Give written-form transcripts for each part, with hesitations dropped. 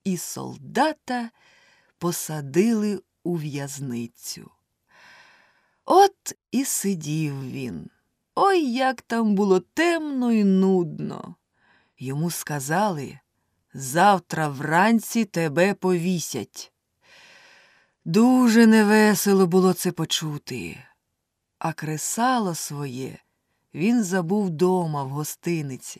і солдата посадили у в'язницю. От і сидів він. Ой, як там було темно і нудно. Йому сказали: «Завтра вранці тебе повісять». Дуже невесело було це почути. А кресало своє він забув дома в гостиниці.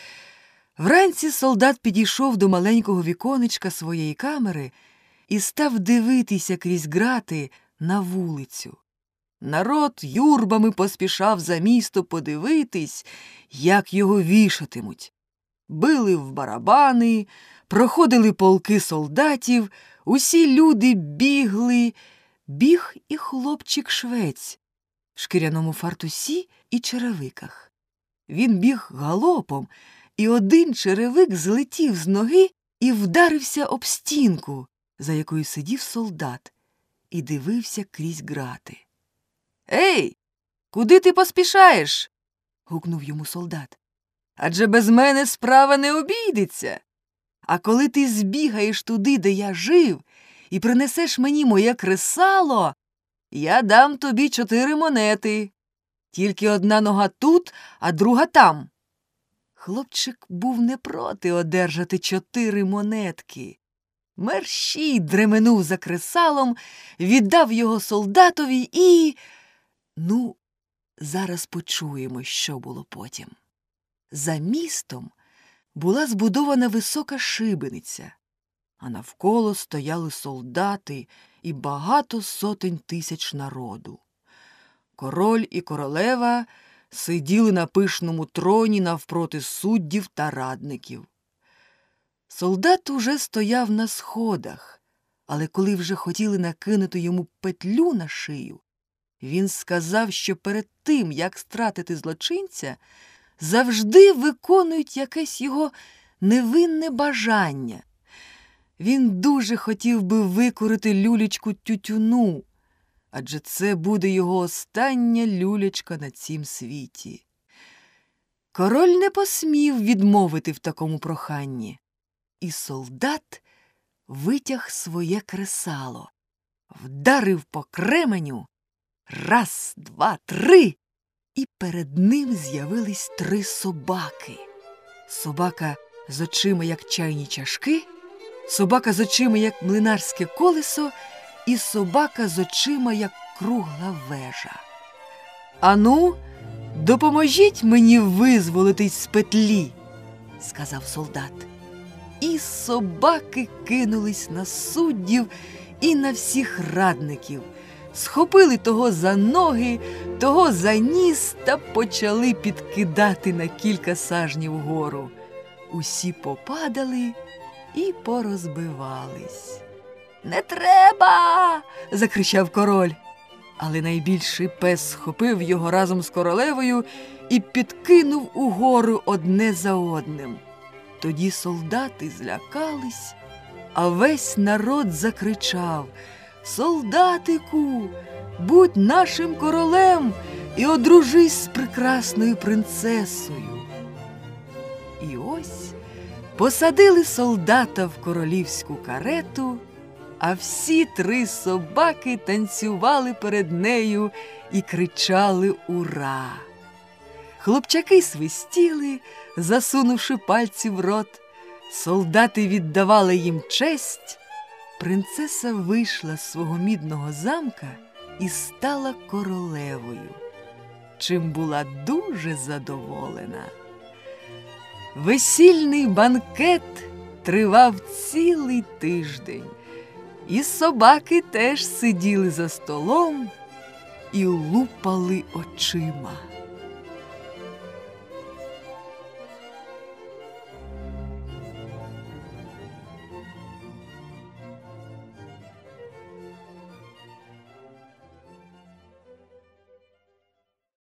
Вранці солдат підійшов до маленького віконечка своєї камери і став дивитися крізь грати на вулицю. Народ юрбами поспішав за місто подивитись, як його вішатимуть. Били в барабани, проходили полки солдатів, усі люди бігли. Біг і хлопчик-швець в шкіряному фартусі і черевиках. Він біг галопом, і один черевик злетів з ноги і вдарився об стінку, за якою сидів солдат, і дивився крізь грати. «Ей, куди ти поспішаєш?» – гукнув йому солдат. «Адже без мене справа не обійдеться. А коли ти збігаєш туди, де я жив, і принесеш мені моє кресало, я дам тобі 4 монети. Тільки одна нога тут, а друга там». Хлопчик був не проти одержати 4 монетки. Мерщій дременув за кресалом, віддав його солдатові і... Ну, зараз почуємо, що було потім. За містом була збудована висока шибениця, а навколо стояли солдати і багато сотень тисяч народу. Король і королева сиділи на пишному троні навпроти суддів та радників. Солдат уже стояв на сходах, але коли вже хотіли накинути йому петлю на шию, він сказав, що перед тим, як стратити злочинця, завжди виконують якесь його невинне бажання. Він дуже хотів би викурити люлечку тютюну, адже це буде його остання люлечка на цім світі. Король не посмів відмовити в такому проханні, і солдат витяг своє кресало, вдарив по кременю, 1, 2, 3, і перед ним з'явились 3 собаки. Собака з очима, як чайні чашки, собака з очима, як млинарське колесо, і собака з очима, як кругла вежа. «Ану, допоможіть мені визволитись з петлі», – сказав солдат. І собаки кинулись на суддів і на всіх радників, схопили того за ноги, того за ніс та почали підкидати на кілька сажнів вгору. Усі попадали і порозбивались. «Не треба!» – закричав король. Але найбільший пес схопив його разом з королевою і підкинув угору одне за одним. Тоді солдати злякались, а весь народ закричав: «Солдатику, будь нашим королем і одружись з прекрасною принцесою!» І ось посадили солдата в королівську карету, а всі 3 собаки танцювали перед нею і кричали «Ура!». Хлопчаки свистіли, засунувши пальці в рот, солдати віддавали їм честь. Принцеса вийшла з свого мідного замка і стала королевою, чим була дуже задоволена. Весільний банкет тривав цілий тиждень, і собаки теж сиділи за столом і лупали очима.